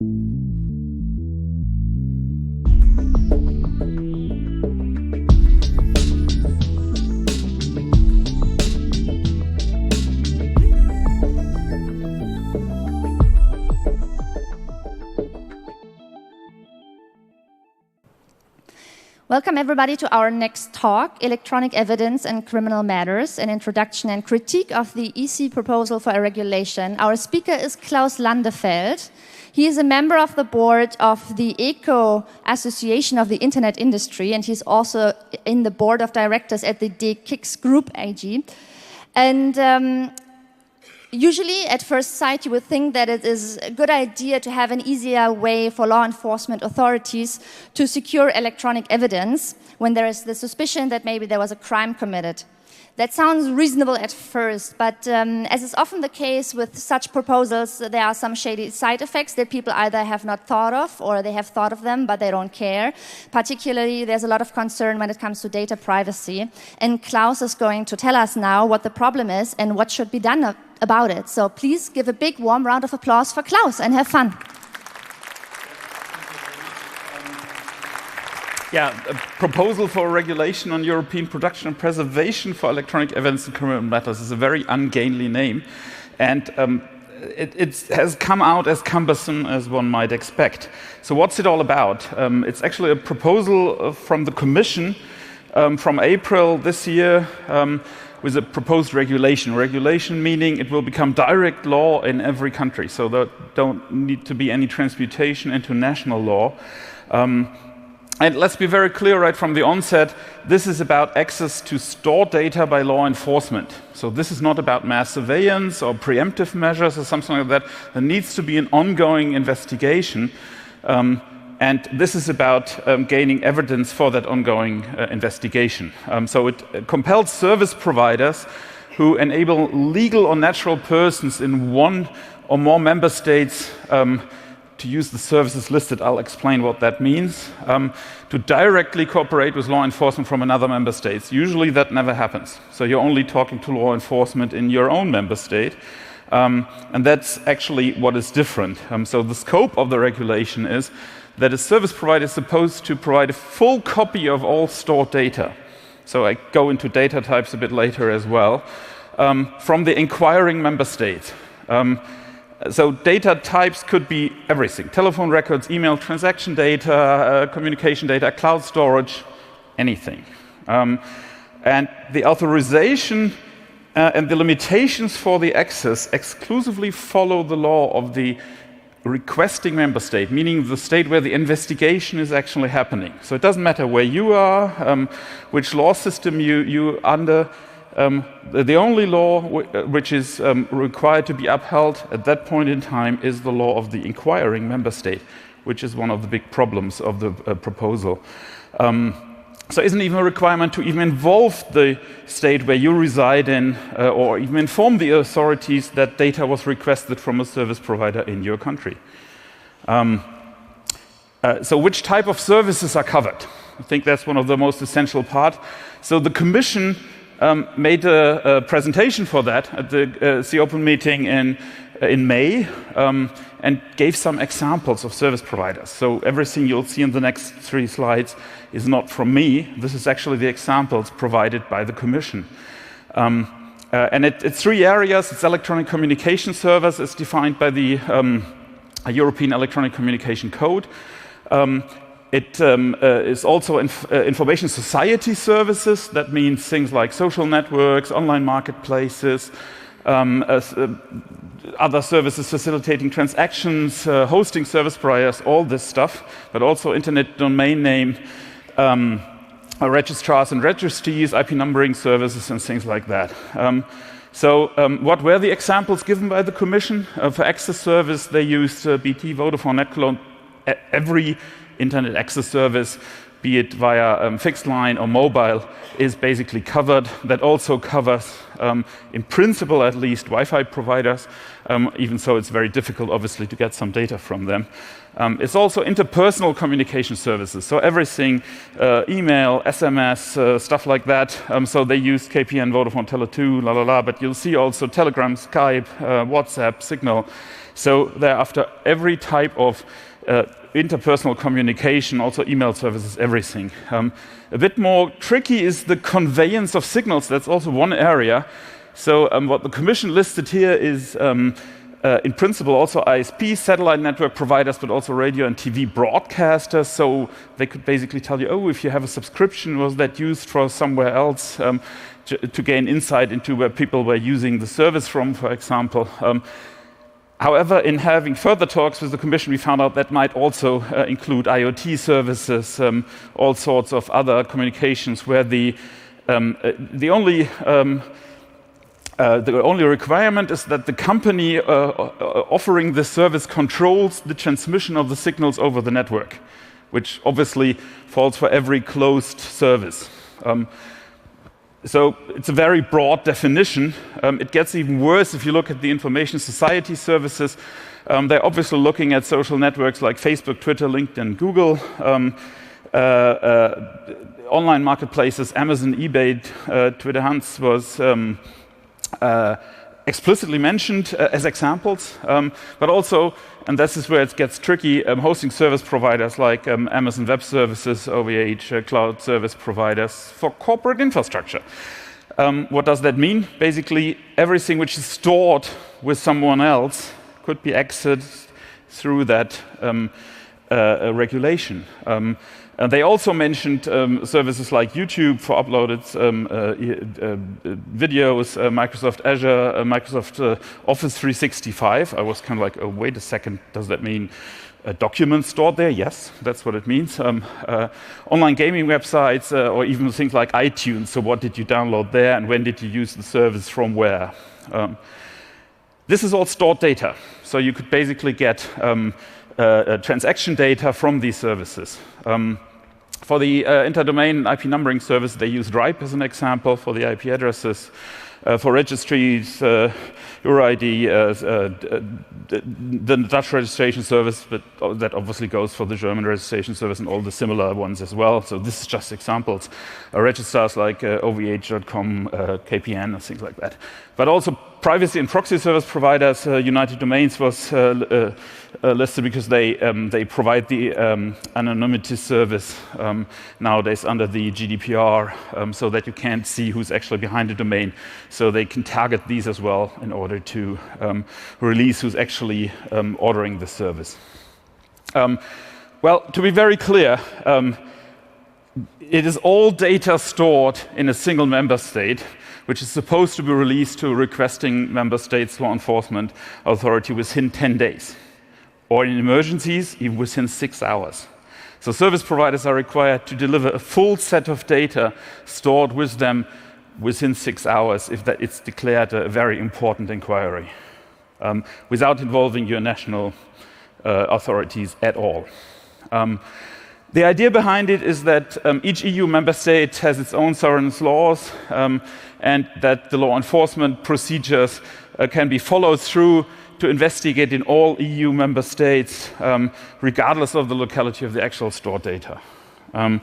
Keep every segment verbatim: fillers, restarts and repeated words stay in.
Welcome everybody to our next talk, Electronic Evidence and Criminal Matters, an introduction and critique of the E C proposal for a regulation. Our speaker is Klaus Landefeld. He is a member of the board of the ECO Association of the Internet Industry, and he's also in the board of directors at the D K I X Group A G. And um, usually, at first sight, you would think that it is a good idea to have an easier way for law enforcement authorities to secure electronic evidence when there is the suspicion that maybe there was a crime committed. That sounds reasonable at first, but um, as is often the case with such proposals, there are some shady side effects that people either have not thought of or they have thought of them, but they don't care. Particularly, there's a lot of concern when it comes to data privacy. And Klaus is going to tell us now what the problem is and what should be done about it. So please give a big warm round of applause for Klaus and have fun. Yeah, a proposal for a regulation on European production and preservation for electronic evidence in criminal matters is a very ungainly name, and um, it, it has come out as cumbersome as one might expect. So what's it all about? Um, it's actually a proposal from the Commission um, from April this year um, with a proposed regulation. Regulation meaning it will become direct law in every country, so there don't need to be any transmutation into national law. Um, And let's be very clear right from the onset, this is about access to stored data by law enforcement. So this is not about mass surveillance or preemptive measures or something like that. There needs to be an ongoing investigation. Um, and this is about um, gaining evidence for that ongoing uh, investigation. Um, so it uh, compels service providers who enable legal or natural persons in one or more member states um, to use the services listed. I'll explain what that means, um, to directly cooperate with law enforcement from another member state. Usually that never happens. So you're only talking to law enforcement in your own member state. Um, and that's actually what is different. Um, so the scope of the regulation is that a service provider is supposed to provide a full copy of all stored data. So I go into data types a bit later as well, um, from the inquiring member state. Um, So data types could be everything: telephone records, email, transaction data, uh, communication data, cloud storage, anything. Um, and the authorization uh, and the limitations for the access exclusively follow the law of the requesting member state, meaning the state where the investigation is actually happening. So it doesn't matter where you are, um, which law system you, you under. Um, the only law which is um, required to be upheld at that point in time is the law of the inquiring member state, which is one of the big problems of the uh, proposal. Um, so it isn't even a requirement to even involve the state where you reside in uh, or even inform the authorities that data was requested from a service provider in your country. Um, uh, so which type of services are covered? I think that's one of the most essential part. So the Commission Um, made a, a presentation for that at the uh, C Open meeting in, uh, in May um, and gave some examples of service providers. So everything you'll see in the next three slides is not from me. This is actually the examples provided by the Commission. Um, uh, and it, it's three areas. It's electronic communication service, as defined by the um, European Electronic Communication Code. Um, It um, uh, is also inf uh, information society services. That means things like social networks, online marketplaces, um, uh, uh, other services facilitating transactions, uh, hosting service providers, all this stuff, but also internet domain name, um, uh, registrars and registries, I P numbering services, and things like that. Um, so um, what were the examples given by the Commission? Uh, for access service, they used uh, B T, Vodafone, NetCologne, every internet access service, be it via um, fixed line or mobile, is basically covered. That also covers, um, in principle at least, Wi-Fi providers, um, even so it's very difficult, obviously, to get some data from them. Um, it's also interpersonal communication services, so everything, uh, email, S M S, uh, stuff like that. Um, so they use K P N, Vodafone, Tele two, la la la, but you'll see also Telegram, Skype, uh, WhatsApp, Signal, So they're after every type of uh, interpersonal communication, also email services, everything. Um, a bit more tricky is the conveyance of signals. That's also one area. So um, what the Commission listed here is, um, uh, in principle, also I S P, satellite network providers, but also radio and T V broadcasters. So they could basically tell you, oh, if you have a subscription, was that used for somewhere else? Um, to, to gain insight into where people were using the service from, for example. Um, However, in having further talks with the Commission, we found out that might also uh, include I O T services, um, all sorts of other communications where the, um, uh, the, only, um, uh, the only requirement is that the company uh, uh, offering this service controls the transmission of the signals over the network, which obviously falls for every closed service. Um, So it's a very broad definition. Um, it gets even worse if you look at the information society services. Um, they're obviously looking at social networks like Facebook, Twitter, LinkedIn, Google, um, uh, uh, online marketplaces, Amazon, eBay, uh, Twitter Hans was um, uh, explicitly mentioned uh, as examples, um, but also, and this is where it gets tricky, um, hosting service providers like um, Amazon Web Services, O V H, uh, cloud service providers for corporate infrastructure. Um, what does that mean? Basically, everything which is stored with someone else could be accessed through that um, uh, regulation. Um, And they also mentioned um, services like YouTube for uploaded um, uh, uh, videos, uh, Microsoft Azure, uh, Microsoft uh, Office three sixty-five. I was kind of like, oh, wait a second, does that mean a document stored there? Yes, that's what it means. Um, uh, online gaming websites, uh, or even things like iTunes. So what did you download there, and when did you use the service from where? Um, this is all stored data. So you could basically get um, Uh, uh, transaction data from these services. Um, for the uh, interdomain I P numbering service, they use RIPE as an example for the I P addresses. Uh, for registries, uh, EURID, uh, uh, the Dutch registration service, but that obviously goes for the German registration service and all the similar ones as well. So this is just examples. Uh, registrars like uh, O V H dot com, uh, K P N, and things like that. But also privacy and proxy service providers, uh, United Domains was uh, uh, uh, listed because they um, they provide the um, anonymity service um, nowadays under the G D P R, um, so that you can't see who's actually behind the domain. So they can target these as well in order to um, release who's actually um, ordering the service. Um, well, to be very clear, um, it is all data stored in a single member state, which is supposed to be released to a requesting member state's law enforcement authority within ten days, or in emergencies, even within six hours. So service providers are required to deliver a full set of data stored with them within six hours if that it's declared a very important inquiry, um, without involving your national uh, authorities at all. Um, The idea behind it is that um, each E U member state has its own sovereign laws, um, and that the law enforcement procedures uh, can be followed through to investigate in all E U member states, um, regardless of the locality of the actual stored data. Um,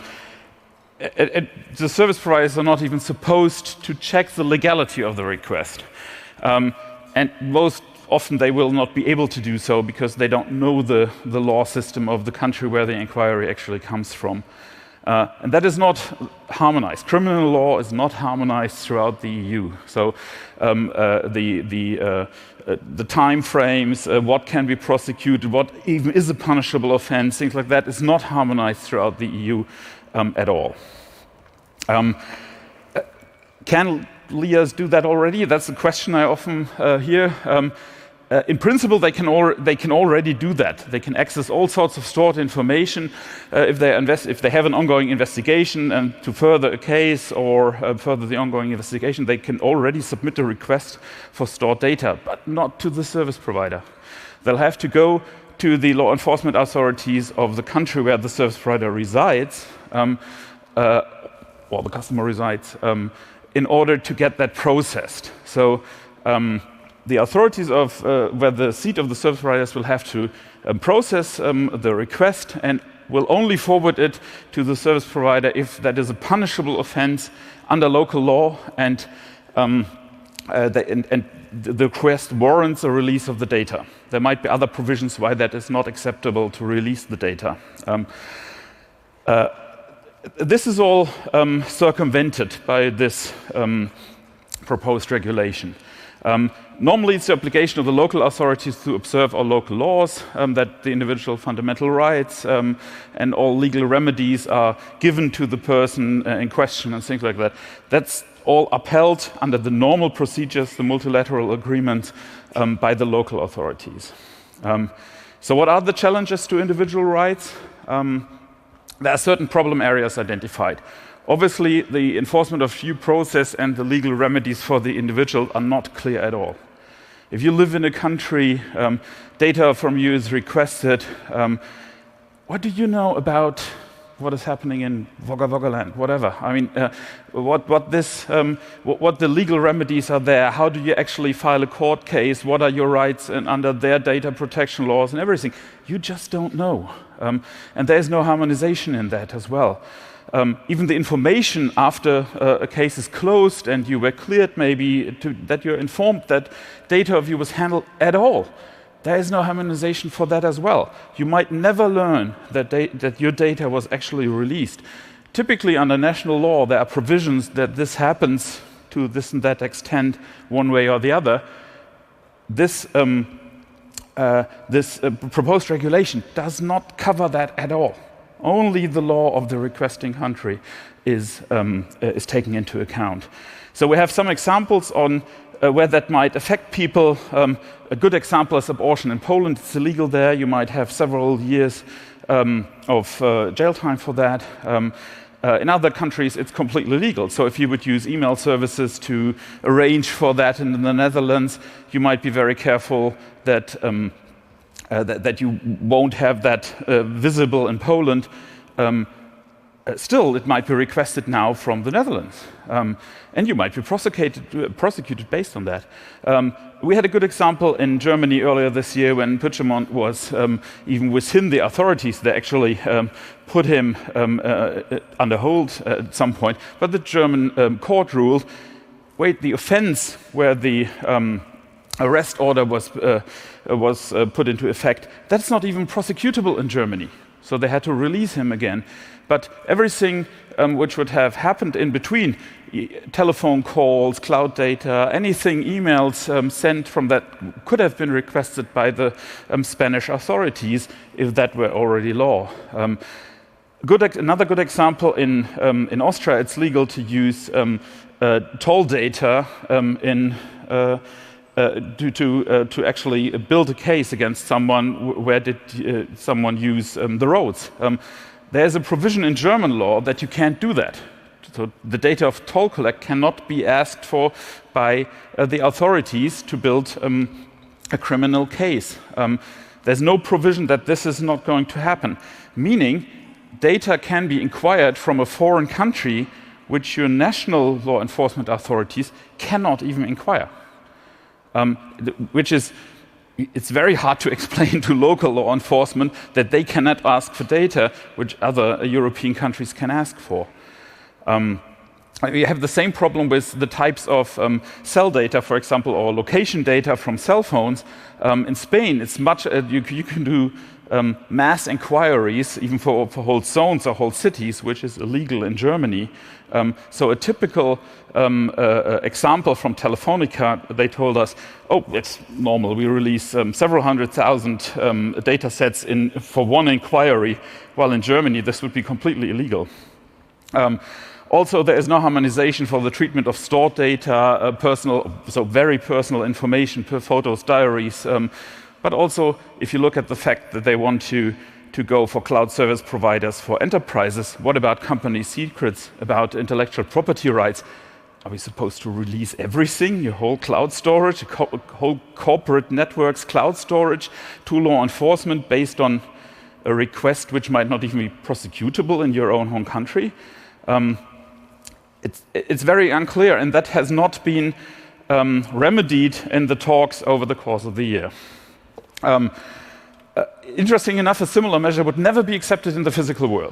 it, it, the service providers are not even supposed to check the legality of the request. Um, and most often they will not be able to do so because they don't know the, the law system of the country where the inquiry actually comes from. Uh, and that is not harmonized. Criminal law is not harmonized throughout the E U. So um, uh, the, the, uh, uh, the time frames, uh, what can be prosecuted, what even is a punishable offense, things like that is not harmonized throughout the E U um, at all. Um, uh, can L I As do that already? That's a question I often uh, hear. Um, Uh, in principle, they can, they can already do that. They can access all sorts of stored information uh, if, they invest if they have an ongoing investigation, and to further a case or uh, further the ongoing investigation, they can already submit a request for stored data, but not to the service provider. They'll have to go to the law enforcement authorities of the country where the service provider resides, um, uh, or the customer resides, um, in order to get that processed. So. Um, The authorities of uh, where the seat of the service providers will have to um, process um, the request and will only forward it to the service provider if that is a punishable offense under local law and um, uh, the, and, and the request warrants a release of the data. There might be other provisions why that is not acceptable to release the data. Um, uh, this is all um, circumvented by this um, proposed regulation. Um, normally, it's the obligation of the local authorities to observe all local laws, um, that the individual fundamental rights um, and all legal remedies are given to the person uh, in question and things like that. That's all upheld under the normal procedures, the multilateral agreement, um, by the local authorities. Um, so what are the challenges to individual rights? Um, there are certain problem areas identified. Obviously, the enforcement of due process and the legal remedies for the individual are not clear at all. If you live in a country, um, data from you is requested, um, what do you know about what is happening in Wagga Wagga land, whatever? I mean, uh, what, what, this, um, what, what the legal remedies are there, how do you actually file a court case, what are your rights and under their data protection laws and everything? You just don't know. Um, and there's no harmonization in that as well. Um, even the information after uh, a case is closed and you were cleared maybe to, that you're informed that data of you was handled at all. There is no harmonization for that as well. You might never learn that, that your data was actually released. Typically under national law there are provisions that this happens to this and that extent one way or the other. This, um, uh, this uh, proposed regulation does not cover that at all. Only the law of the requesting country is, um, uh, is taken into account. So we have some examples on uh, where that might affect people. Um, a good example is abortion. In Poland, it's illegal there. You might have several years um, of uh, jail time for that. Um, uh, in other countries, it's completely legal. So if you would use email services to arrange for that in the Netherlands, you might be very careful that um, Uh, that, that you won't have that uh, visible in Poland. Um, uh, still, it might be requested now from the Netherlands. Um, and you might be prosecuted, uh, prosecuted based on that. Um, we had a good example in Germany earlier this year when Puigdemont was um, even within the authorities. They actually um, put him um, uh, under hold at some point. But the German um, court ruled, wait, the offense where the um, arrest order was, uh, was uh, put into effect, that's not even prosecutable in Germany. So they had to release him again. But everything um, which would have happened in between, e telephone calls, cloud data, anything, emails um, sent from that could have been requested by the um, Spanish authorities if that were already law. Um, good another good example, in, um, in Austria, it's legal to use um, uh, toll data um, in uh, Uh, to, to, uh, to actually build a case against someone where did uh, someone use um, the roads. Um, there's a provision in German law that you can't do that. So the data of toll collect cannot be asked for by uh, the authorities to build um, a criminal case. Um, there's no provision that this is not going to happen, meaning data can be inquired from a foreign country which your national law enforcement authorities cannot even inquire. Um, which is, it's very hard to explain to local law enforcement that they cannot ask for data which other uh, European countries can ask for. Um, we have the same problem with the types of um, cell data, for example, or location data from cell phones. Um, in Spain, it's much, uh, you, you can do um, mass inquiries, even for, for whole zones or whole cities, which is illegal in Germany. Um, so a typical um, uh, example from Telefonica, they told us, oh, it's normal. We release um, several hundred thousand um, data sets in, for one inquiry, while in Germany this would be completely illegal. Um, also, there is no harmonization for the treatment of stored data, uh, personal, so very personal information, per photos, diaries. Um, but also, if you look at the fact that they want to to go for cloud service providers for enterprises, what about company secrets, about intellectual property rights? Are we supposed to release everything, your whole cloud storage, co whole corporate networks cloud storage to law enforcement based on a request which might not even be prosecutable in your own home country? Um, it's, it's very unclear, and that has not been um, remedied in the talks over the course of the year. Um, Uh, interesting enough, a similar measure would never be accepted in the physical world.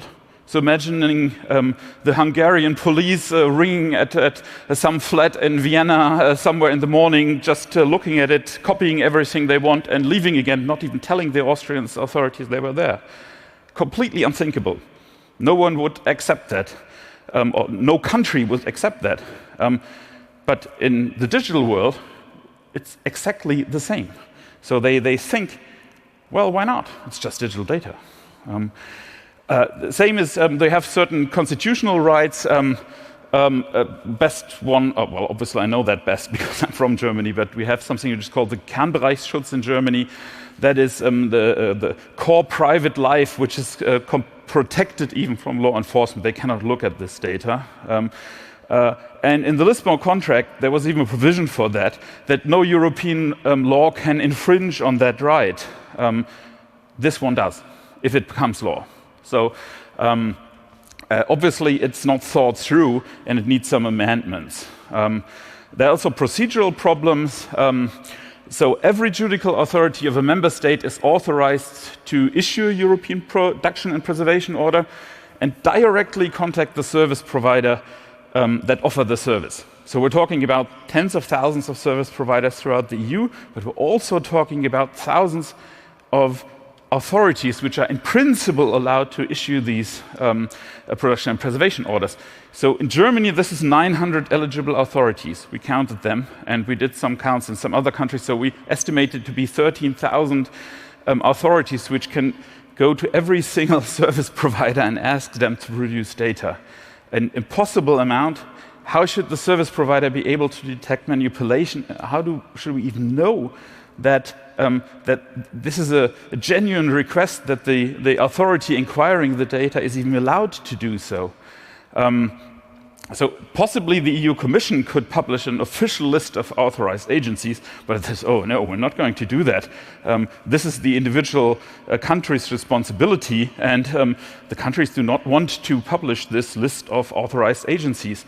So imagining um, the Hungarian police uh, ringing at, at uh, some flat in Vienna uh, somewhere in the morning, just uh, looking at it, copying everything they want and leaving again, not even telling the Austrian authorities they were there. Completely unthinkable. No one would accept that, um, or no country would accept that. Um, but in the digital world, it's exactly the same. So they, they think, well, why not? It's just digital data. Um, Uh, the same as um, they have certain constitutional rights. Um, um, uh, best one, oh, well, obviously I know that best because I'm from Germany, but we have something which is called the Kernbereichsschutz in Germany. That is um, the, uh, the core private life, which is uh, protected even from law enforcement. They cannot look at this data. Um, uh, and in the Lisbon contract, there was even a provision for that, that no European um, law can infringe on that right. Um, this one does, if it becomes law. So um, uh, obviously it's not thought through and it needs some amendments. Um, there are also procedural problems. Um, so every judicial authority of a member state is authorized to issue a European production and preservation order and directly contact the service provider um, that offer the service. So we're talking about tens of thousands of service providers throughout the E U, but we're also talking about thousands of authorities which are in principle allowed to issue these um, uh, production and preservation orders. So in Germany, this is nine hundred eligible authorities. We counted them, and we did some counts in some other countries, so we estimated to be thirteen thousand um, authorities which can go to every single service provider and ask them to produce data. An impossible amount. How should the service provider be able to detect manipulation? How do, should we even know that Um, that this is a, a genuine request, that the, the authority inquiring the data is even allowed to do so. Um, so possibly the E U Commission could publish an official list of authorized agencies, but it says, oh no, we're not going to do that. Um, this is the individual uh, country's responsibility, and um, the countries do not want to publish this list of authorized agencies.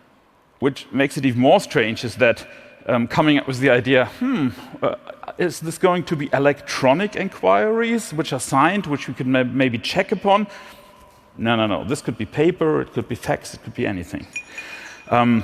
Which makes it even more strange is that um, coming up with the idea, hmm, uh, is this going to be electronic inquiries which are signed, which we could ma maybe check upon? No, no, no. This could be paper, it could be fax, it could be anything. Um,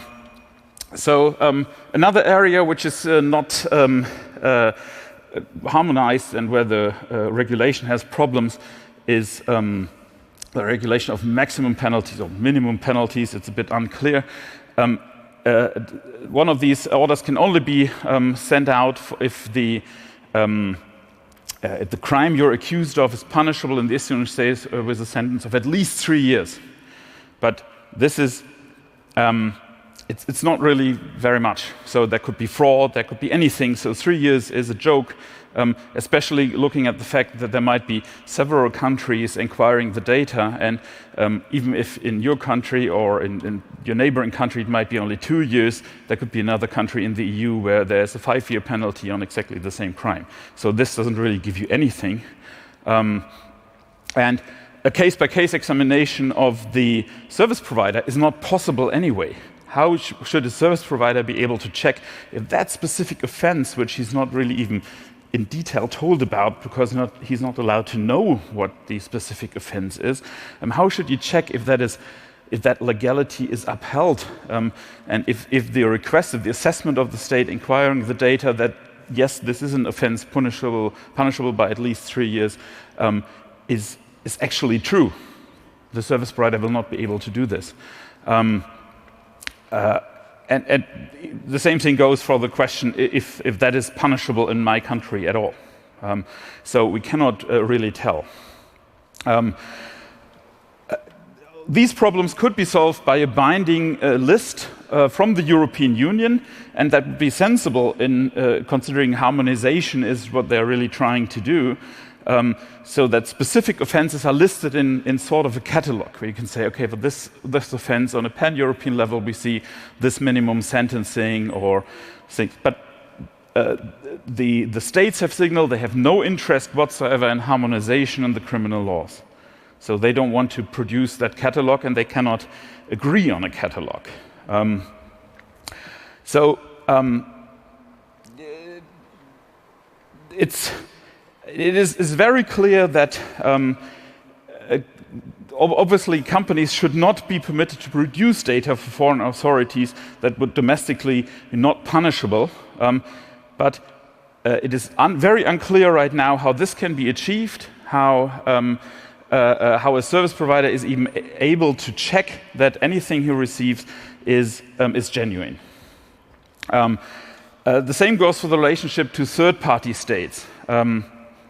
so um, another area which is uh, not um, uh, harmonized and where the uh, regulation has problems is um, the regulation of maximum penalties or minimum penalties. It's a bit unclear. Um, Uh, one of these orders can only be um, sent out if the, um, uh, if the crime you're accused of is punishable in the Eastern States uh, with a sentence of at least three years. But this is, um, it's, it's not really very much. So there could be fraud, there could be anything. So three years is a joke, um, especially looking at the fact that there might be several countries inquiring the data. And um, even if in your country or in, in your neighboring country it might be only two years, there could be another country in the E U where there's a five-year penalty on exactly the same crime. So this doesn't really give you anything. Um, and a case-by-case examination of the service provider is not possible anyway. How sh should a service provider be able to check if that specific offense, which he's not really even in detail told about because not, he's not allowed to know what the specific offense is, um, how should you check if that is if that legality is upheld, um, and if, if the request of the assessment of the state inquiring the data that yes, this is an offense punishable punishable by at least three years um, is is actually true. The service provider will not be able to do this. Um, uh, and, and the same thing goes for the question if, if that is punishable in my country at all. Um, so we cannot uh, really tell. Um, uh, these problems could be solved by a binding uh, list uh, from the European Union, and that would be sensible in uh, considering harmonization is what they're really trying to do. Um, so that specific offenses are listed in, in sort of a catalog where you can say, okay, for this, this offense on a pan-European level, we see this minimum sentencing or things. But uh, the, the states have signaled they have no interest whatsoever in harmonization in the criminal laws. So they don't want to produce that catalog, and they cannot agree on a catalog. Um, so um, it's... It is, is very clear that um, uh, obviously companies should not be permitted to produce data for foreign authorities that would domestically be not punishable. Um, but uh, it is un very unclear right now how this can be achieved, how um, Uh, uh, how a service provider is even able to check that anything he receives is, um, is genuine. Um, uh, the same goes for the relationship to third-party states. Um,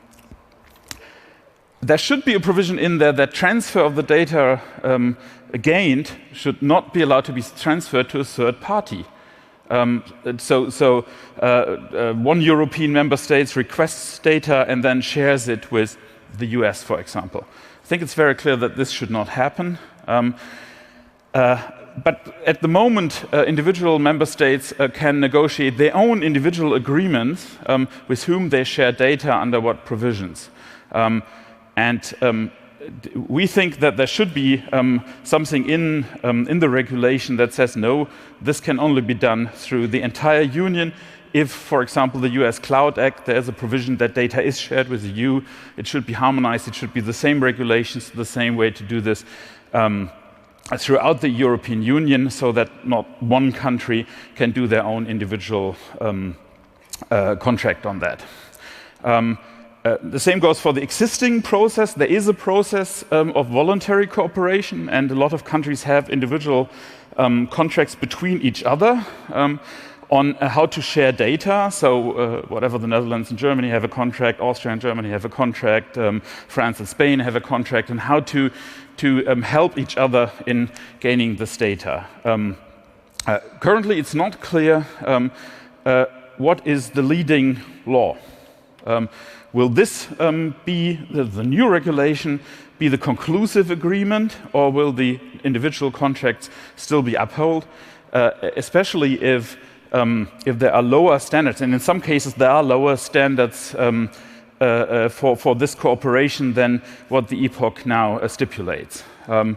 there should be a provision in there that transfer of the data um, gained should not be allowed to be transferred to a third party. Um, so so uh, uh, one European member state requests data and then shares it with the U S, for example. I think it's very clear that this should not happen. Um, uh, but at the moment, uh, individual member states uh, can negotiate their own individual agreements um, with whom they share data under what provisions. Um, and um, we think that there should be um, something in, um, in the regulation that says, no, this can only be done through the entire union. If, for example, the U S Cloud Act, there is a provision that data is shared with the E U, it should be harmonized, it should be the same regulations, the same way to do this um, throughout the European Union, so that not one country can do their own individual um, uh, contract on that. Um, uh, the same goes for the existing process. There is a process um, of voluntary cooperation, and a lot of countries have individual um, contracts between each other. Um, on uh, how to share data. So uh, whatever the Netherlands and Germany have a contract, Austria and Germany have a contract, um, France and Spain have a contract, and how to, to um, help each other in gaining this data. Um, uh, currently, it's not clear um, uh, what is the leading law. Um, will this um, be, the, the new regulation, be the conclusive agreement, or will the individual contracts still be upheld, uh, especially if Um, if there are lower standards, and in some cases there are lower standards um, uh, uh, for, for this cooperation than what the E P O C now uh, stipulates. Um,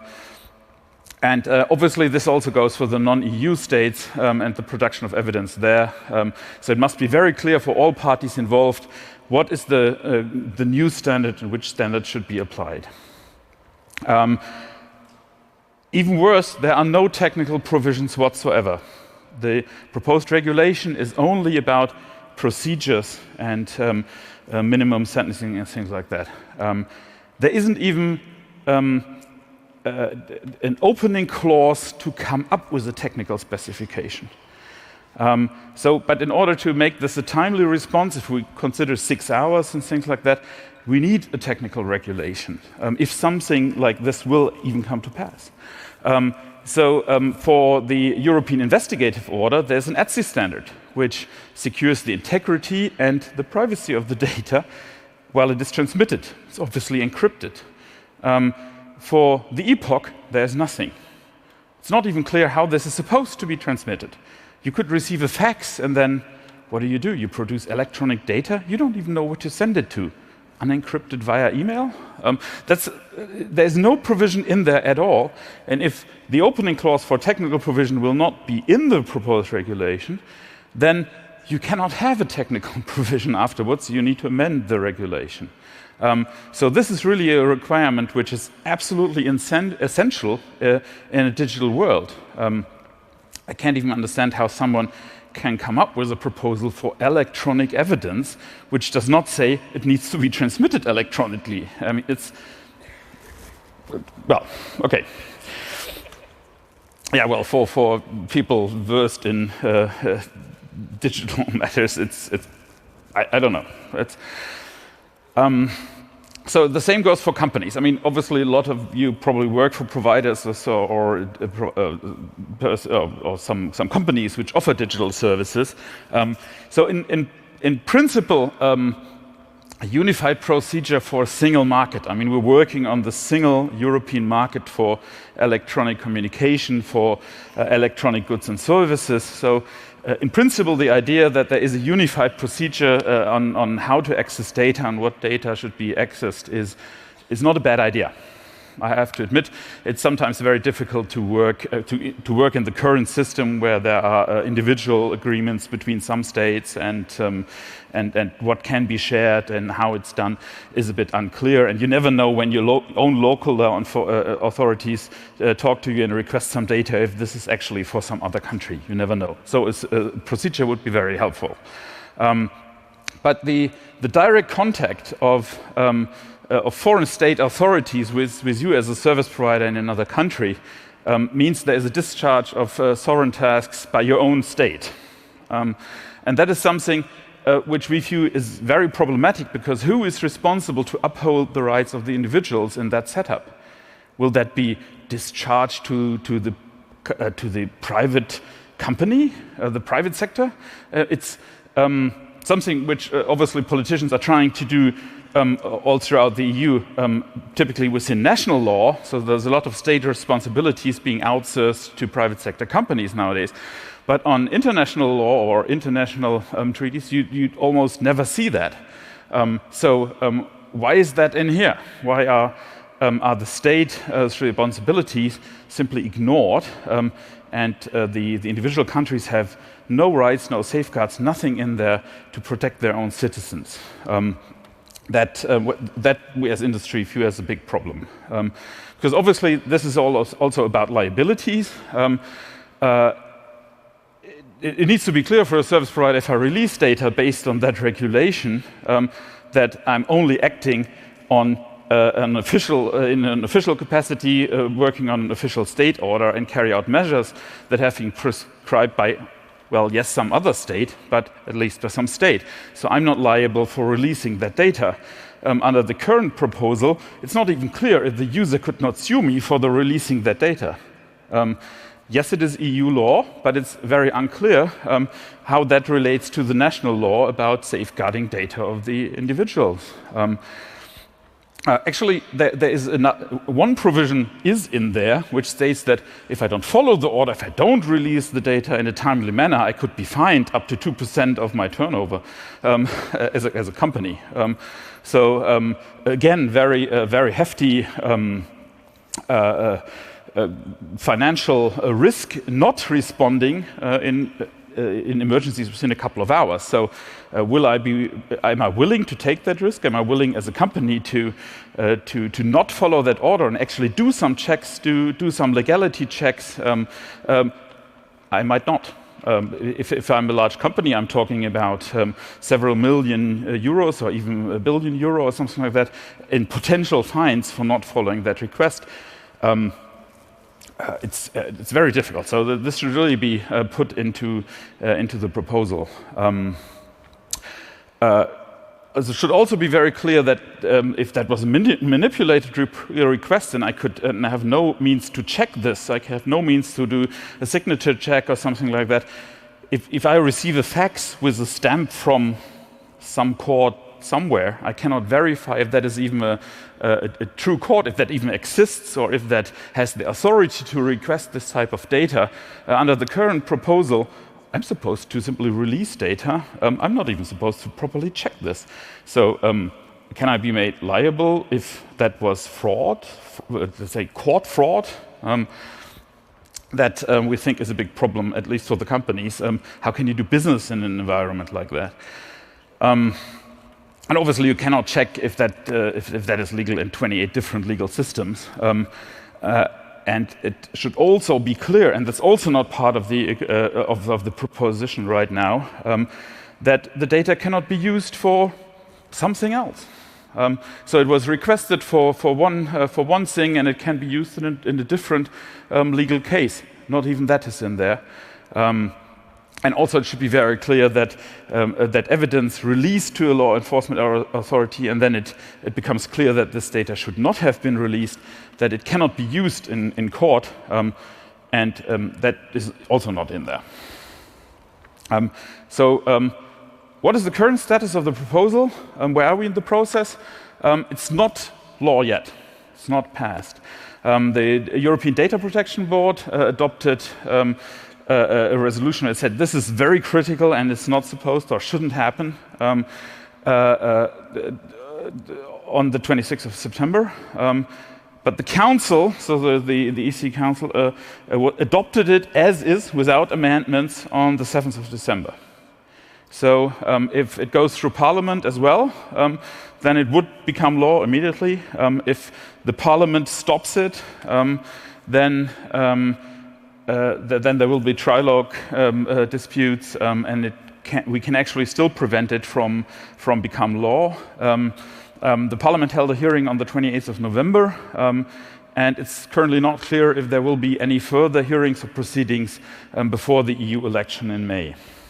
and uh, obviously this also goes for the non-E U states um, and the production of evidence there. Um, so it must be very clear for all parties involved what is the, uh, the new standard and which standard should be applied. Um, even worse, there are no technical provisions whatsoever. The proposed regulation is only about procedures and um, uh, minimum sentencing and things like that. Um, there isn't even um, uh, an opening clause to come up with a technical specification. Um, so, but in order to make this a timely response, if we consider six hours and things like that, we need a technical regulation, um, if something like this will even come to pass. Um, So um, for the European Investigative Order, there's an E T S I standard, which secures the integrity and the privacy of the data while it is transmitted. It's obviously encrypted. Um, for the E P O C, there's nothing. It's not even clear how this is supposed to be transmitted. You could receive a fax, and then what do you do? You produce electronic data? You don't even know what to send it to. Unencrypted via email? Um, that's, uh, there's no provision in there at all. And if the opening clause for technical provision will not be in the proposed regulation, then you cannot have a technical provision afterwards. You need to amend the regulation. Um, so this is really a requirement which is absolutely essential uh, in a digital world. Um, I can't even understand how someone can come up with a proposal for electronic evidence, which does not say it needs to be transmitted electronically. I mean, it's, well, okay. Yeah, well, for, for people versed in uh, uh, digital matters, it's, it's I, I don't know. It's, um, so the same goes for companies. I mean, obviously, a lot of you probably work for providers or, so, or, uh, uh, or some, some companies which offer digital services. Um, so in, in, in principle, um, a unified procedure for a single market. I mean, we're working on the single European market for electronic communication, for uh, electronic goods and services. So uh, in principle, the idea that there is a unified procedure uh, on, on how to access data and what data should be accessed is, is not a bad idea. I have to admit, it's sometimes very difficult to work uh, to, to work in the current system where there are uh, individual agreements between some states, and, um, and and what can be shared and how it's done is a bit unclear. And you never know when your lo own local law and for, uh, authorities uh, talk to you and request some data if this is actually for some other country. You never know. So a uh, procedure would be very helpful. Um, but the the direct contact of um, Uh, of foreign state authorities with, with you as a service provider in another country um, means there is a discharge of uh, sovereign tasks by your own state. Um, and that is something uh, which we view is very problematic, because who is responsible to uphold the rights of the individuals in that setup? Will that be discharged to, to, the, uh, to the private company, uh, the private sector? Uh, it's um, something which uh, obviously politicians are trying to do Um, all throughout the E U, um, typically within national law. So there's a lot of state responsibilities being outsourced to private sector companies nowadays. But on international law or international um, treaties, you, you almost never see that. Um, so um, why is that in here? Why are, um, are the state uh, responsibilities simply ignored, um, and uh, the, the individual countries have no rights, no safeguards, nothing in there to protect their own citizens? Um, That, uh, that we as industry view as a big problem. Um, because obviously this is all also about liabilities. Um, uh, it, it needs to be clear for a service provider, if I release data based on that regulation, um, that I'm only acting on uh, an official, uh, in an official capacity, uh, working on an official state order and carry out measures that have been prescribed by, well, yes, some other state, but at least for some state. So I'm not liable for releasing that data. Um, under the current proposal, it's not even clear if the user could not sue me for the releasing that data. Um, yes, it is E U law, but it's very unclear um, how that relates to the national law about safeguarding data of the individuals. Um, Uh, actually, there, there is one provision is in there which states that if I don't follow the order, if I don't release the data in a timely manner, I could be fined up to two percent of my turnover um, as, a, as a company. Um, so um, again, very, uh, very hefty um, uh, uh, uh, financial uh, risk not responding uh, in Uh, in emergencies within a couple of hours. So uh, will I be, am I willing to take that risk? Am I willing as a company to, uh, to, to not follow that order and actually do some checks, do, do some legality checks? Um, um, I might not. Um, if, if I'm a large company, I'm talking about um, several million uh, euros or even a billion euro or something like that in potential fines for not following that request. Um, Uh, it's, uh, it's very difficult. So th this should really be uh, put into, uh, into the proposal. Um, uh, it should also be very clear that um, if that was a mani manipulated re request, then I could uh, have no means to check this. I have no means to do a signature check or something like that. If, if I receive a fax with a stamp from some court somewhere, I cannot verify if that is even a, a, a true court, if that even exists, or if that has the authority to request this type of data. Uh, under the current proposal, I'm supposed to simply release data. Um, I'm not even supposed to properly check this. So um, can I be made liable if that was fraud, let's say court fraud? Um, that um, we think is a big problem, at least for the companies. Um, how can you do business in an environment like that? Um, And obviously, you cannot check if that, uh, if, if that is legal in twenty-eight different legal systems. Um, uh, and it should also be clear, and that's also not part of the, uh, of, of the proposition right now, um, that the data cannot be used for something else. Um, so it was requested for, for, one, uh, for one thing, and it can be used in a, in a different um, legal case. Not even that is in there. Um, And also, it should be very clear that um, uh, that evidence released to a law enforcement authority, and then it, it becomes clear that this data should not have been released, that it cannot be used in, in court, um, and um, that is also not in there. Um, so, um, what is the current status of the proposal? Um, where are we in the process? Um, it's not law yet. It's not passed. Um, the European Data Protection Board uh, adopted um, Uh, a resolution that said this is very critical and it's not supposed or shouldn't happen um, uh, uh, on the twenty-sixth of September. Um, but the council, so the, the, the E C Council, uh, uh, adopted it as is without amendments on the seventh of December. So um, if it goes through Parliament as well, um, then it would become law immediately. Um, if the Parliament stops it, um, then um, uh, th then there will be trilogue um, uh, disputes, um, and it can, we can actually still prevent it from from become law. Um, um, the Parliament held a hearing on the twenty-eighth of November, um, and it's currently not clear if there will be any further hearings or proceedings um, before the E U election in May.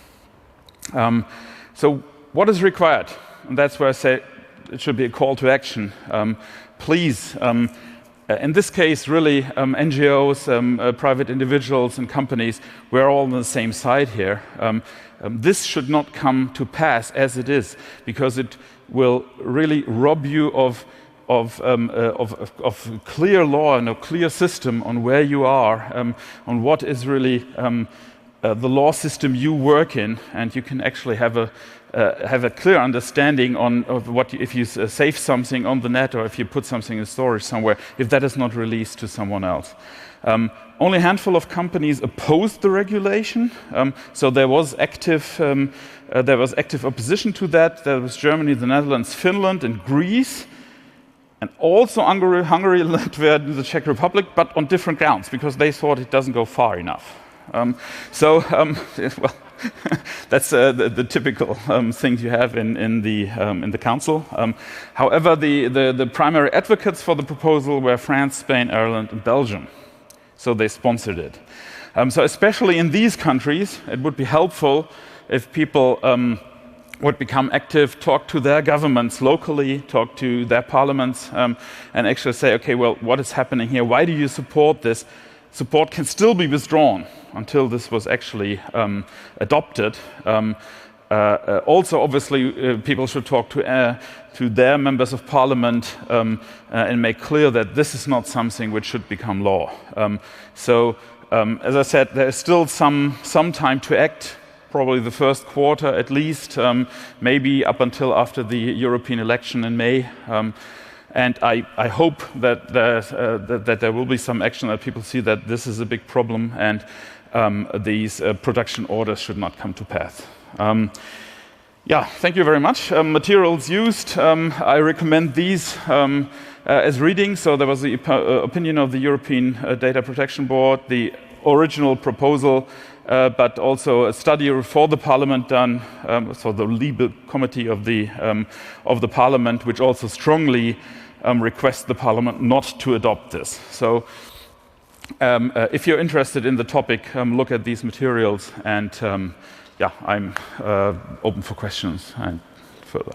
Um, so what is required? And that's where I say it should be a call to action. Um, please, um, uh, in this case, really, um, N G Os, um, uh, private individuals and companies, we're all on the same side here. Um, um, this should not come to pass as it is, because it will really rob you of Of, um, uh, of, of, of clear law and a clear system on where you are, um, on what is really um, uh, the law system you work in, and you can actually have a uh, have a clear understanding on of what you, if you uh, save something on the net or if you put something in storage somewhere, if that is not released to someone else. Um, only a handful of companies opposed the regulation, um, so there was active um, uh, there was active opposition to that. There was Germany, the Netherlands, Finland, and Greece. And also Hungary, Hungary, Latvia, the Czech Republic, but on different grounds, because they thought it doesn't go far enough. Um, so, um, well, that's uh, the, the typical um, things you have in, in, the, um, in the Council. Um, however, the, the, the primary advocates for the proposal were France, Spain, Ireland, and Belgium. So they sponsored it. Um, so especially in these countries, it would be helpful if people um, would become active, talk to their governments locally, talk to their parliaments, um, and actually say, okay, well, what is happening here? Why do you support this? Support can still be withdrawn until this was actually um, adopted. Um, uh, uh, also, obviously, uh, people should talk to, uh, to their members of parliament um, uh, and make clear that this is not something which should become law. Um, so, um, as I said, there is still some, some time to act. Probably the first quarter at least, um, maybe up until after the European election in May. Um, and I, I hope that, uh, that, that there will be some action, that people see that this is a big problem, and um, these uh, production orders should not come to pass. Um, yeah, thank you very much. Um, materials used, um, I recommend these um, uh, as reading. So there was the uh, opinion of the European uh, Data Protection Board, the original proposal, Uh, but also a study for the Parliament done, um, so the legal committee of the um, of the Parliament, which also strongly um, requests the Parliament not to adopt this. So, um, uh, if you're interested in the topic, um, look at these materials, and um, yeah, I'm uh, open for questions and further.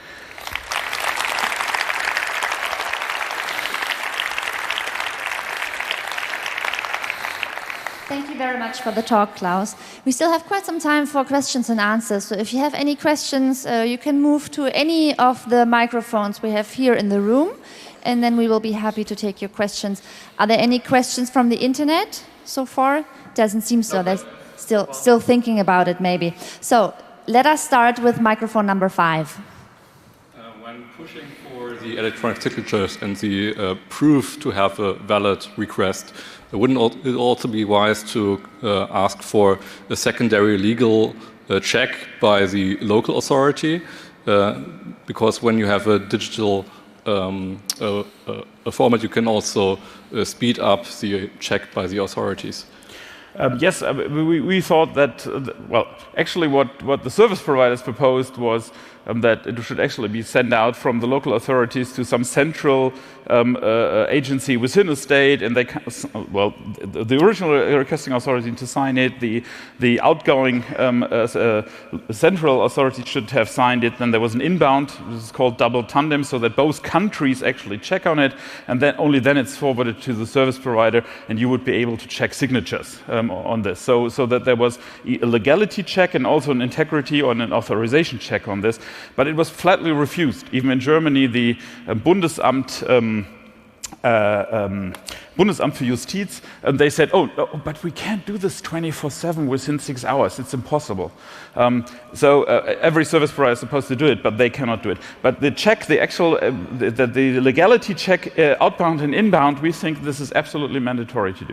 Thank you very much for the talk, Klaus. We still have quite some time for questions and answers, so if you have any questions, uh, you can move to any of the microphones we have here in the room, and then we will be happy to take your questions. Are there any questions from the internet so far? Doesn't seem so. They're still, still thinking about it, maybe. So let us start with microphone number five. Uh, when pushing for the electronic signatures and the uh, proof to have a valid request, wouldn't it also be wise to uh, ask for a secondary legal uh, check by the local authority? Uh, because when you have a digital um, uh, uh, a format, you can also uh, speed up the check by the authorities. Um, yes, uh, we, we thought that, uh, well, actually what, what the service providers proposed was um, that it should actually be sent out from the local authorities to some central um, uh, agency within a state, and they, well, the, the original requesting authority to sign it, the, the outgoing um, uh, uh, central authority should have signed it, then there was an inbound, this is called double tandem, so that both countries actually check on it, and then only then it's forwarded to the service provider, and you would be able to check signatures um, on this. So, so that there was a legality check and also an integrity or an authorization check on this, but it was flatly refused. Even in Germany, the uh, Bundesamt um, Uh, um, Bundesamt für Justiz, and they said, oh, no, but we can't do this twenty-four seven within six hours. It's impossible. Um, so uh, every service provider is supposed to do it, but they cannot do it. But the check, the actual, uh, the, the legality check, uh, outbound and inbound, we think this is absolutely mandatory to do.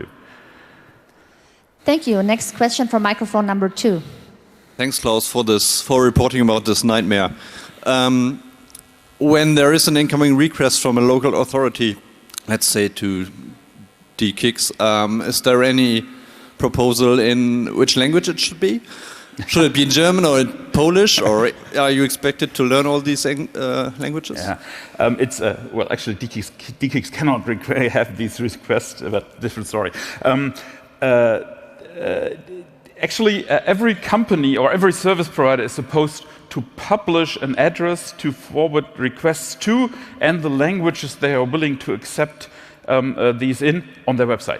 Thank you. Next question from microphone number two. Thanks, Klaus, for this, for reporting about this nightmare. Um, when there is an incoming request from a local authority, let's say to D K I X, um, is there any proposal in which language it should be? Should it be in German or in Polish, or are you expected to learn all these uh, languages? Yeah, um, it's uh, well, actually, D K I X cannot have these requests, but different story. Um, uh, uh, actually, uh, every company or every service provider is supposed to publish an address to forward requests to, and the languages they are willing to accept um, uh, these in on their website.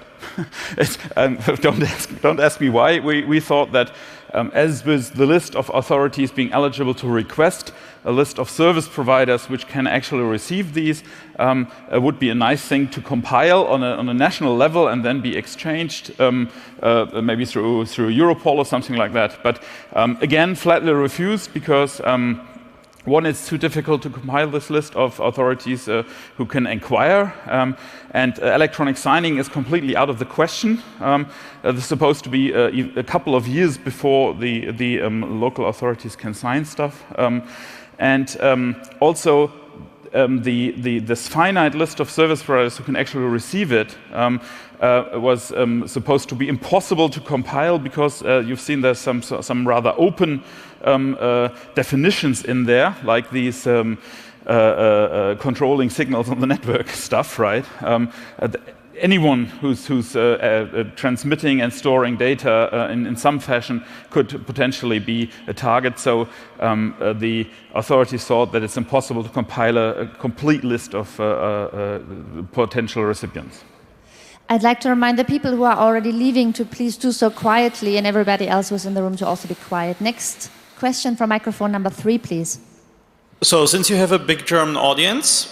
um, don't ask, don't ask me why. We we thought that. Um, as with the list of authorities being eligible to request, a list of service providers which can actually receive these um, uh, would be a nice thing to compile on a, on a national level and then be exchanged, um, uh, maybe through, through Europol or something like that. But um, again, flatly refused because um, one, it's too difficult to compile this list of authorities uh, who can inquire, um, and uh, electronic signing is completely out of the question. Um, uh, this is supposed to be uh, a couple of years before the, the um, local authorities can sign stuff. Um, and um, also, um, the, the, this finite list of service providers who can actually receive it um, uh, was um, supposed to be impossible to compile because uh, you've seen there's some, some rather open Um, uh, definitions in there, like these um, uh, uh, uh, controlling signals on the network stuff, right? Um, uh, anyone who's, who's uh, uh, transmitting and storing data uh, in, in some fashion could potentially be a target. So um, uh, the authorities thought that it's impossible to compile a, a complete list of uh, uh, potential recipients. I'd like to remind the people who are already leaving to please do so quietly, and everybody else who's in the room to also be quiet. Next question from microphone number three, please. So, since you have a big German audience,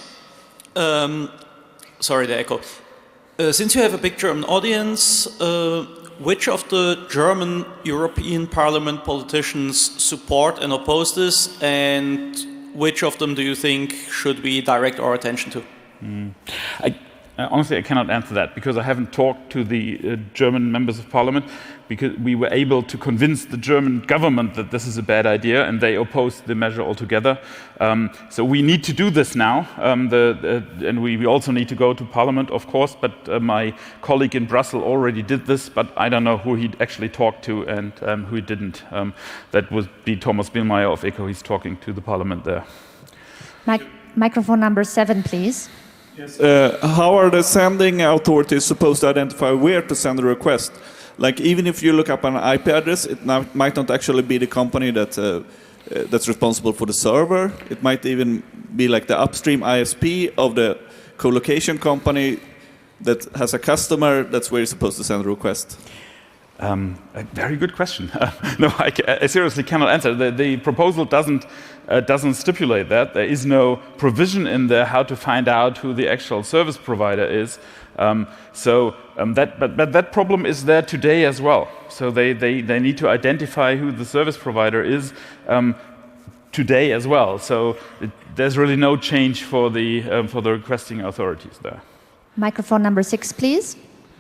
um, sorry, the echo. Uh, since you have a big German audience, uh, which of the German European Parliament politicians support and oppose this, and which of them do you think should we direct our attention to? Mm. I Uh, honestly, I cannot answer that because I haven't talked to the uh, German members of parliament, because we were able to convince the German government that this is a bad idea and they opposed the measure altogether. Um, so we need to do this now, um, the, uh, and we, we also need to go to parliament, of course, but uh, my colleague in Brussels already did this, but I don't know who he actually talked to and um, who he didn't. Um, that would be Thomas Billmeier of ECHO. He's talking to the parliament there. Mic microphone number seven, please. Yes. Uh, how are the sending authorities supposed to identify where to send the request? Like, even if you look up an I P address, it not, might not actually be the company that uh, uh, that's responsible for the server. It might even be like the upstream I S P of the co-location company that has a customer. That's where you're supposed to send the request. Um, a very good question. Uh, no, I, I seriously cannot answer. The, the proposal doesn't uh, doesn't stipulate that. There is no provision in there how to find out who the actual service provider is. Um, so um, that, but, but that problem is there today as well. So they, they, they need to identify who the service provider is um, today as well. So it, there's really no change for the um, for the requesting authorities there. Microphone number six, please.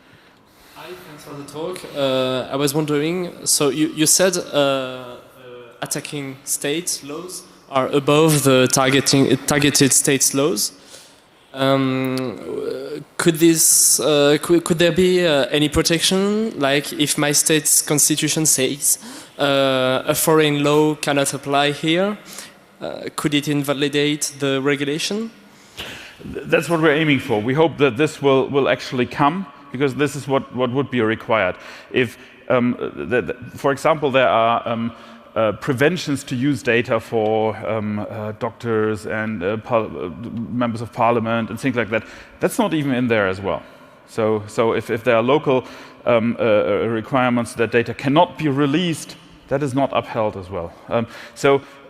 For the talk, uh, I was wondering, so you, you said uh, uh, attacking state laws are above the targeting, targeted states laws. Um, could this, uh, could, could there be uh, any protection, like if my state's constitution says uh, a foreign law cannot apply here, uh, could it invalidate the regulation? That's what we're aiming for. We hope that this will, will actually come, because this is what, what would be required. If, um, the, the, for example, there are um, uh, preventions to use data for um, uh, doctors and uh, members of parliament and things like that, that's not even in there as well. So, so if, if there are local um, uh, requirements that data cannot be released, that is not upheld as well. Um, so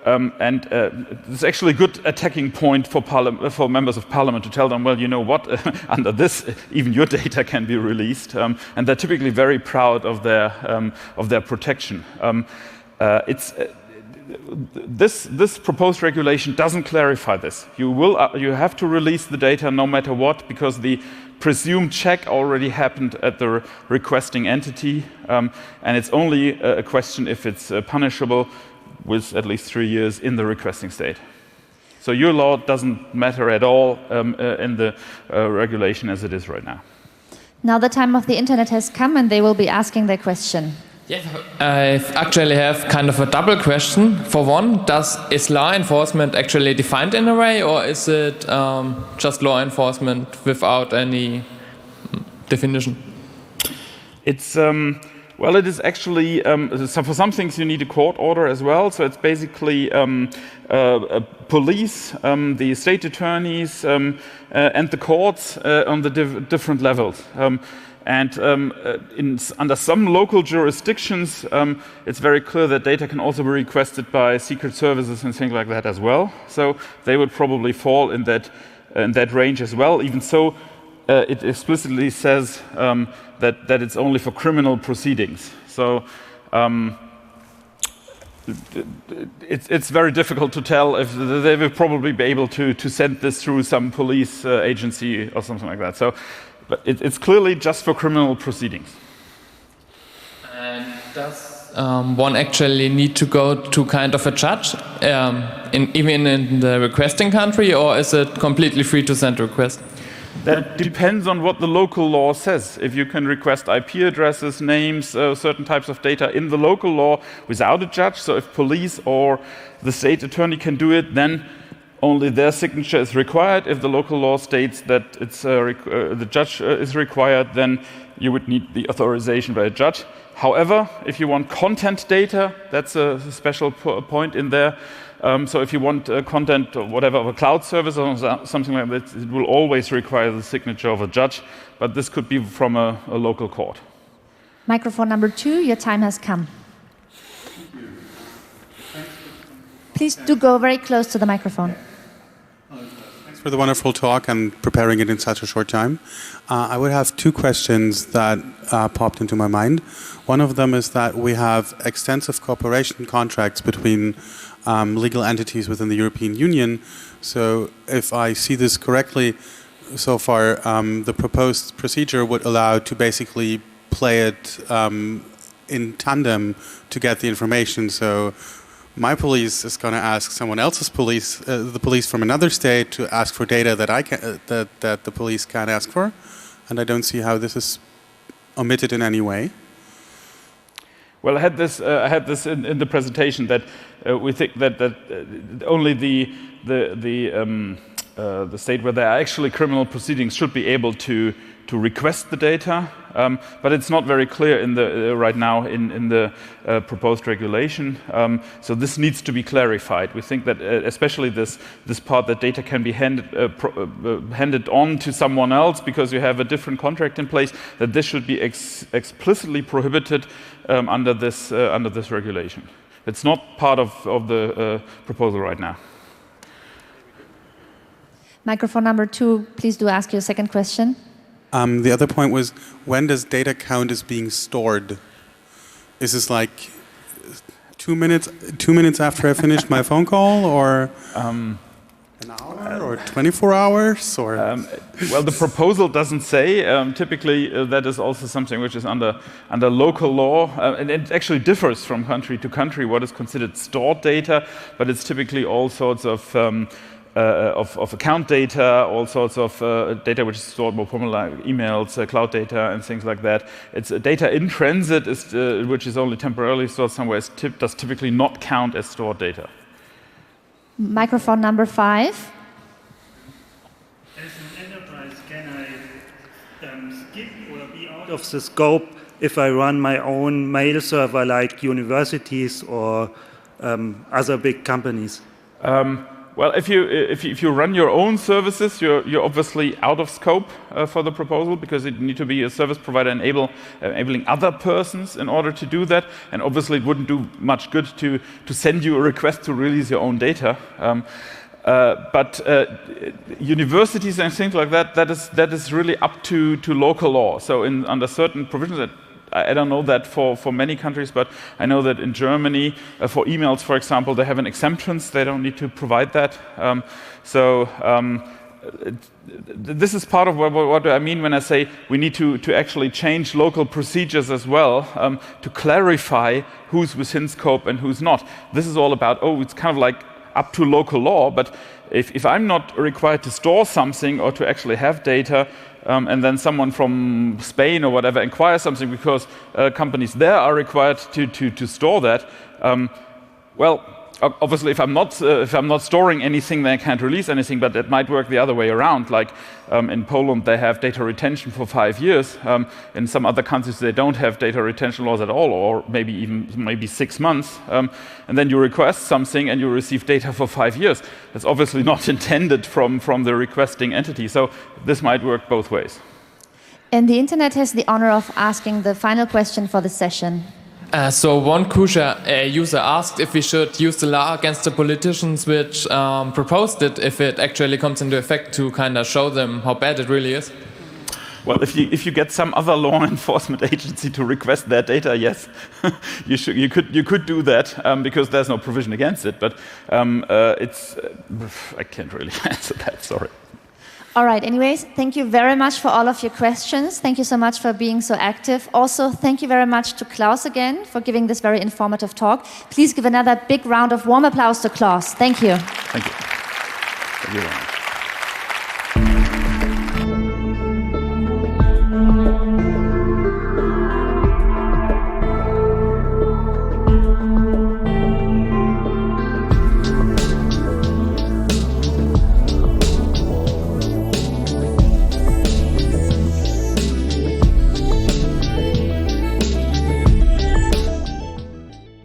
um, and uh, it's actually a good attacking point for, for members of parliament to tell them, well, you know what, under this, even your data can be released. Um, and they're typically very proud of their, um, of their protection. Um, uh, it's, uh, this, this proposed regulation doesn't clarify this. You, will, uh, you have to release the data no matter what, because the presumed check already happened at the re requesting entity, um, and it's only a question if it's uh, punishable with at least three years in the requesting state. So your law doesn't matter at all um, uh, in the uh, regulation as it is right now. Now the time of the internet has come and they will be asking their question. Yeah, I actually have kind of a double question. For one, does is law enforcement actually defined in a way, or is it um, just law enforcement without any definition? It's um, well, it is actually um, so for some things you need a court order as well. So it's basically um, uh, uh, police, um, the state attorneys, um, uh, and the courts uh, on the diff different levels. Um, And um, uh, in, under some local jurisdictions, um, it's very clear that data can also be requested by secret services and things like that as well. So they would probably fall in that, uh, in that range as well. Even so, uh, it explicitly says um, that, that it's only for criminal proceedings. So um, it's, it's very difficult to tell if they will probably be able to, to send this through some police uh, agency or something like that. So. But it, it's clearly just for criminal proceedings. And does um, one actually need to go to kind of a judge, um, in, even in the requesting country, or is it completely free to send a request? That depends on what the local law says. If you can request I P addresses, names, uh, certain types of data in the local law without a judge, so if police or the state attorney can do it, then only their signature is required. If the local law states that it's, uh, uh, the judge uh, is required, then you would need the authorization by a judge. However, if you want content data, that's a special po point in there. Um, so if you want uh, content or whatever of a cloud service or something like that, it will always require the signature of a judge, but this could be from a, a local court. Microphone number two, your time has come. Please do go very close to the microphone. Thanks for the wonderful talk and preparing it in such a short time. Uh, I would have two questions that uh, popped into my mind. One of them is that we have extensive cooperation contracts between um, legal entities within the European Union. So if I see this correctly, so far um, the proposed procedure would allow to basically play it um, in tandem to get the information. So my police is going to ask someone else's police, uh, the police from another state, to ask for data that I can, uh, that that the police can't ask for, and I don't see how this is omitted in any way. Well, I had this. Uh, I had this in, in the presentation that uh, we think that that uh, only the the the um, uh, the state where there are actually criminal proceedings should be able to to request the data, um, but it's not very clear in the uh, right now in in the uh, proposed regulation. Um, so this needs to be clarified. We think that uh, especially this this part that data can be handed uh, pro uh, handed on to someone else because you have a different contract in place, that this should be ex explicitly prohibited um, under this uh, under this regulation. It's not part of of the uh, proposal right now. Microphone number two, please do ask your second question. Um, the other point was, when does data count as being stored? Is this like two minutes, two minutes after I finished my phone call, or um, an hour, or twenty-four hours, or? Um, well, the proposal doesn't say. Um, typically, uh, that is also something which is under under local law, uh, and it actually differs from country to country what is considered stored data. But it's typically all sorts of um, Uh, of, of account data, all sorts of uh, data which is stored more formally, like emails, uh, cloud data, and things like that. It's uh, data in transit, is, uh, which is only temporarily stored somewhere, is tip does typically not count as stored data. Microphone number five. As an enterprise, can I um, skip or be out of the scope if I run my own mail server like universities or um, other big companies? Um, Well, if you, if you if you run your own services, you're you're obviously out of scope uh, for the proposal, because you need to be a service provider enable uh, enabling other persons in order to do that. And obviously, it wouldn't do much good to to send you a request to release your own data. Um, uh, but uh, universities and things like that, that is that is really up to to local law. So in under certain provisions that. I don't know that for, for many countries, but I know that in Germany, uh, for emails, for example, they have an exemptions. They don't need to provide that. Um, so um, this is part of what, what do I mean when I say we need to, to actually change local procedures as well, um, to clarify who's within scope and who's not. This is all about, oh, it's kind of like up to local law, but if, if I'm not required to store something or to actually have data, Um, and then someone from Spain or whatever inquires something because uh, companies there are required to, to, to store that, um, well, obviously if I'm not uh, if I'm not storing anything, then I can't release anything, but it might work the other way around. Like um, in Poland, they have data retention for five years. Um, in some other countries, they don't have data retention laws at all, or maybe even maybe six months. Um, and then you request something and you receive data for five years. That's obviously not intended from, from the requesting entity. So this might work both ways. And the internet has the honor of asking the final question for the session. Uh, so one Kusha uh, user asked if we should use the law against the politicians which um, proposed it, if it actually comes into effect, to kind of show them how bad it really is. Well, if you if you get some other law enforcement agency to request their data, yes, you should you could you could do that um, because there's no provision against it. But um, uh, it's uh, I can't really answer that. Sorry. All right, anyways, thank you very much for all of your questions. Thank you so much for being so active. Also, thank you very much to Klaus again for giving this very informative talk. Please give another big round of warm applause to Klaus. Thank you. Thank you. Thank you very much.